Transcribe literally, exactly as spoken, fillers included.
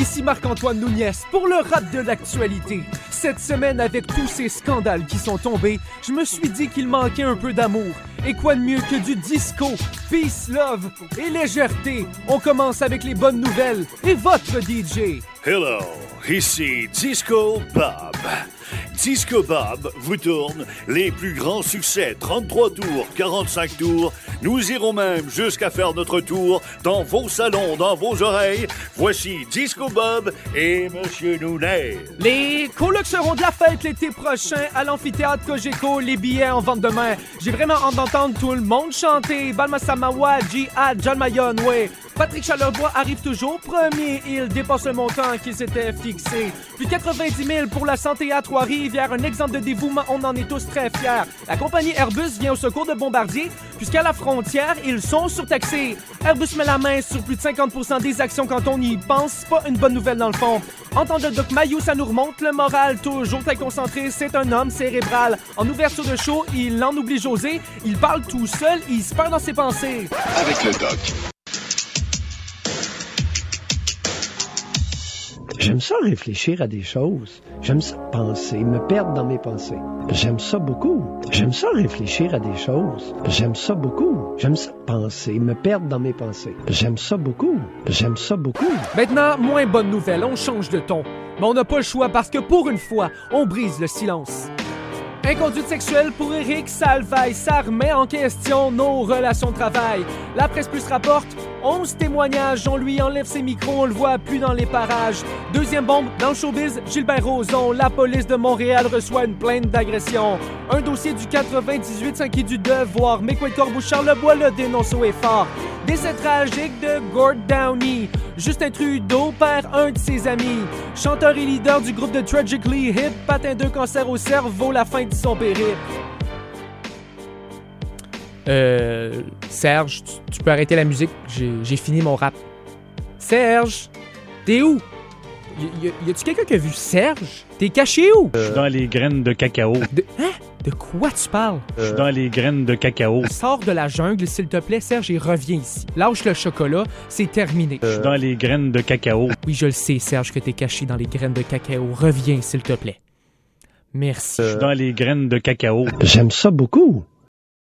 Ici Marc-Antoine Núñez pour le rap de l'actualité. Cette semaine, avec tous ces scandales qui sont tombés, je me suis dit qu'il manquait un peu d'amour. Et quoi de mieux que du disco, peace, love et légèreté. On commence avec les bonnes nouvelles et votre D J. Hello, ici Disco Bob. Disco Bob vous tourne les plus grands succès, trente-trois tours, quarante-cinq tours. Nous irons même jusqu'à faire notre tour dans vos salons, dans vos oreilles. Voici Disco Bob et Monsieur Núñez. Les colocs seront de la fête l'été prochain à l'amphithéâtre Cogeco. Les billets en vente demain. J'ai vraiment hâte d'entendre tout le monde chanter. Balma Samawa, Jihad, John Mayon, ouais. Patrick Charlebois arrive toujours premier. Il dépasse le montant qu'il s'était fixé. Plus de quatre-vingt-dix mille pour la santé à Trois-Rivières. Un exemple de dévouement, on en est tous très fiers. La compagnie Airbus vient au secours de Bombardier, puisqu'à la frontière, ils sont surtaxés. Airbus met la main sur plus de cinquante pour cent des actions quand on y pense. C'est pas une bonne nouvelle dans le fond. Entendre le Doc Mayou, ça nous remonte le moral. Toujours très concentré, c'est un homme cérébral. En ouverture de show, il en oublie José. Il parle tout seul, il se perd dans ses pensées. Avec le Doc. J'aime ça réfléchir à des choses. J'aime ça penser, me perdre dans mes pensées. J'aime ça beaucoup. J'aime ça réfléchir à des choses. J'aime ça beaucoup. J'aime ça penser, me perdre dans mes pensées. J'aime ça beaucoup. J'aime ça beaucoup. Maintenant, moins bonne nouvelle, on change de ton. Mais on n'a pas le choix parce que pour une fois, on brise le silence. Inconduite sexuelle pour Éric Salvaille, ça remet en question nos relations de travail. La Presse Plus rapporte onze témoignages, on lui enlève ses micros, on le voit plus dans les parages. Deuxième bombe dans le showbiz, Gilbert Rozon, la police de Montréal reçoit une plainte d'agression. Un dossier du quatre-vingt-dix-huit s'inquiet du devoir, mais quoi de Corbeau Charlebois le dénonce haut et fort. Décès tragique de Gord Downie. Justin Trudeau perd un de ses amis. Chanteur et leader du groupe de Tragically Hip, atteint d'un cancer au cerveau, la fin de son périple. Euh... Serge, tu, tu peux arrêter la musique, j'ai, j'ai fini mon rap. Serge, t'es où? Y, y, y a-tu quelqu'un qui a vu Serge? T'es caché où? Je suis dans les graines de cacao. De, hein? De quoi tu parles? Je suis dans les graines de cacao. Sors de la jungle, s'il te plaît, Serge, et reviens ici. Lâche le chocolat, c'est terminé. Je suis dans les graines de cacao. Oui, je le sais, Serge, que t'es caché dans les graines de cacao. Reviens, s'il te plaît. Merci. Je suis dans les graines de cacao. J'aime ça beaucoup.